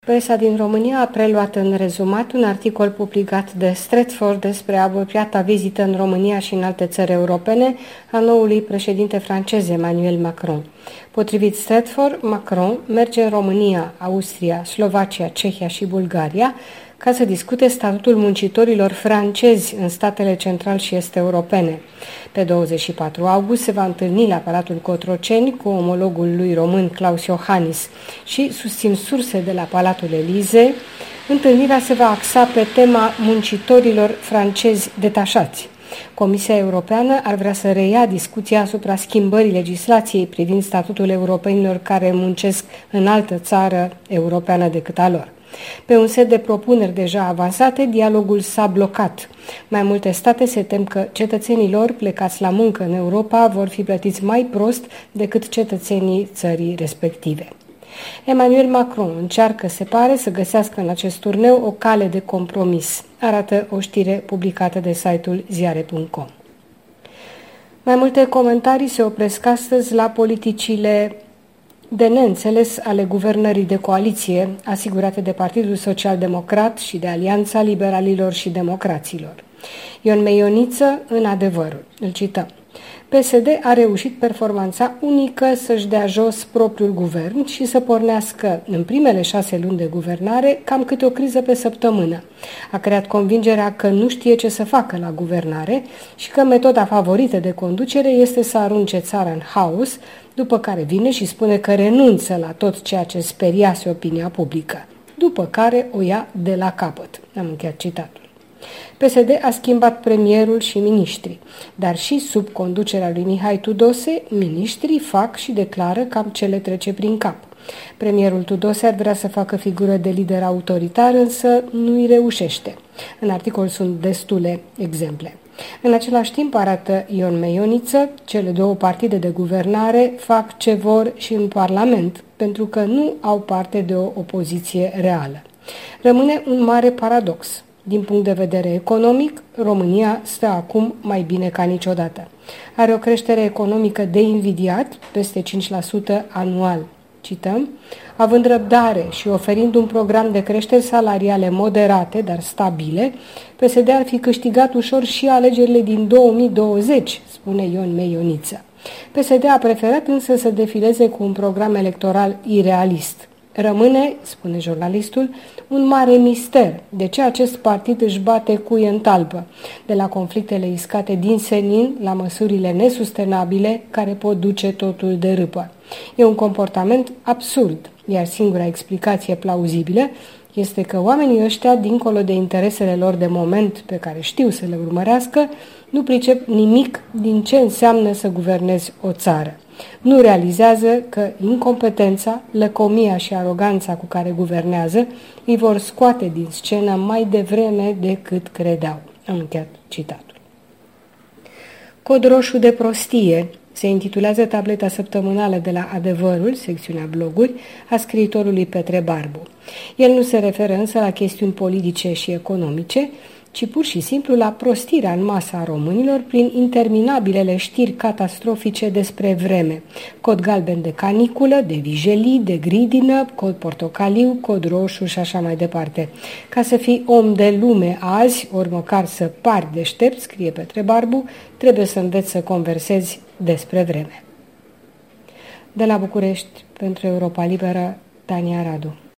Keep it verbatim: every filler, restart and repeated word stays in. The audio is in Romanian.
Presa din România a preluat în rezumat un articol publicat de Stratford despre apropiata vizită în România și în alte țări europene a noului președinte francez Emmanuel Macron. Potrivit Stratford, Macron merge în România, Austria, Slovacia, Cehia și Bulgaria ca să discute statutul muncitorilor francezi în statele central și est europene. Pe douăzeci și patru august se va întâlni la Palatul Cotroceni cu omologul lui român Klaus Iohannis și, susțin surse de la Palatul Elizei, întâlnirea se va axa pe tema muncitorilor francezi detașați. Comisia Europeană ar vrea să reia discuția asupra schimbării legislației privind statutul europenilor care muncesc în altă țară europeană decât a lor. Pe un set de propuneri deja avansate, dialogul s-a blocat. Mai multe state se tem că cetățenii lor plecați la muncă în Europa vor fi plătiți mai prost decât cetățenii țării respective. Emmanuel Macron încearcă, se pare, să găsească în acest turneu o cale de compromis, arată o știre publicată de site-ul ziare punct com. Mai multe comentarii se opresc astăzi la politicile de neînțeles ale guvernării de coaliție, asigurate de Partidul Social-Democrat și de Alianța Liberalilor și Democraților. Ion Meioniță, în Adevărul, îl cităm. P S D a reușit performanța unică să-și dea jos propriul guvern și să pornească în primele șase luni de guvernare cam câte o criză pe săptămână. A creat convingerea că nu știe ce să facă la guvernare și că metoda favorită de conducere este să arunce țara în haos, după care vine și spune că renunță la tot ceea ce speriase opinia publică, după care o ia de la capăt. Am încheiat citatul. P S D a schimbat premierul și miniștrii, dar și sub conducerea lui Mihai Tudose, miniștrii fac și declară cam ce le trece prin cap. Premierul Tudose ar vrea să facă figură de lider autoritar, însă nu îi reușește. În articol sunt destule exemple. În același timp, arată Ion Meioniță, cele două partide de guvernare fac ce vor și în Parlament, pentru că nu au parte de o opoziție reală. Rămâne un mare paradox. Din punct de vedere economic, România stă acum mai bine ca niciodată. Are o creștere economică de invidiat, peste cinci la sută anual. Cităm, având răbdare și oferind un program de creșteri salariale moderate, dar stabile, P S D ar fi câștigat ușor și alegerile din două mii douăzeci, spune Ion Meioniță. P S D a preferat însă să defileze cu un program electoral irealist. Rămâne, spune jurnalistul, un mare mister de ce acest partid își bate cuie în talpă, de la conflictele iscate din senin la măsurile nesustenabile care pot duce totul de râpă. E un comportament absurd, iar singura explicație plauzibilă este că oamenii ăștia, dincolo de interesele lor de moment pe care știu să le urmărească, nu pricep nimic din ce înseamnă să guvernezi o țară. Nu realizează că incompetența, lăcomia și aroganța cu care guvernează îi vor scoate din scenă mai devreme decât credeau. Am încheiat citatul. Cod roșu de prostie se intitulează tableta săptămânală de la Adevărul, secțiunea bloguri, a scriitorului Petre Barbu. El nu se referă însă la chestiuni politice și economice, ci pur și simplu la prostirea în masă a românilor prin interminabilele știri catastrofice despre vreme. Cod galben de caniculă, de vijelii, de gridină, cod portocaliu, cod roșu și așa mai departe. Ca să fii om de lume azi, ori măcar să pari deștept, scrie Petre Barbu, trebuie să înveți să conversezi despre vreme. De la București, pentru Europa Liberă, Tania Radu.